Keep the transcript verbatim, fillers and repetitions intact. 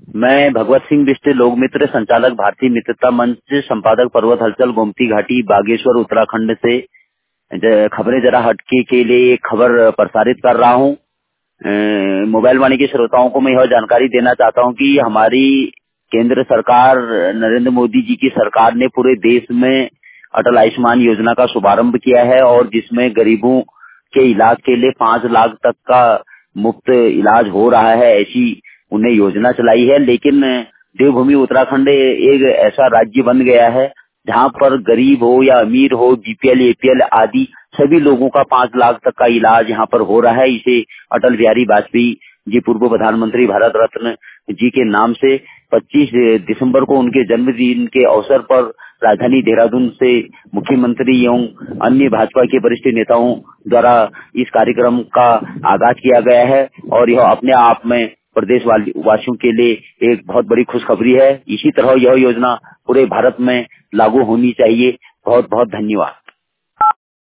मैं भगवत सिंह बिष्ट, लोक मित्र, संचालक भारतीय मित्रता मंच, संपादक पर्वत हलचल, गोमती घाटी, बागेश्वर, उत्तराखंड से ज- खबरें जरा हटके के लिए एक खबर प्रसारित कर रहा हूँ। अ, मोबाइल वाणी के श्रोताओं को मैं यह जानकारी देना चाहता हूँ कि हमारी केंद्र सरकार, नरेंद्र मोदी जी की सरकार ने पूरे देश में अटल आयुष्मान योजना का शुभारंभ किया है और जिसमें गरीबों के इलाज के लिए पांच लाख तक का मुफ्त इलाज हो रहा है, ऐसी उन्हें योजना चलाई है। लेकिन देवभूमि उत्तराखंड एक ऐसा राज्य बन गया है जहाँ पर गरीब हो या अमीर हो, बीपीएल, एपीएल आदि सभी लोगों का पांच लाख तक का इलाज यहाँ पर हो रहा है। इसे अटल बिहारी वाजपेयी जी, पूर्व प्रधानमंत्री, भारत रत्न जी के नाम से पच्चीस दिसंबर को उनके जन्मदिन के अवसर पर राजधानी देहरादून से मुख्यमंत्री एवं अन्य भाजपा के वरिष्ठ नेताओं द्वारा इस कार्यक्रम का आगाज किया गया है और यह अपने आप में प्रदेश वासियों के लिए एक बहुत बड़ी खुशखबरी है। इसी तरह यह योजना पूरे भारत में लागू होनी चाहिए। बहुत बहुत धन्यवाद।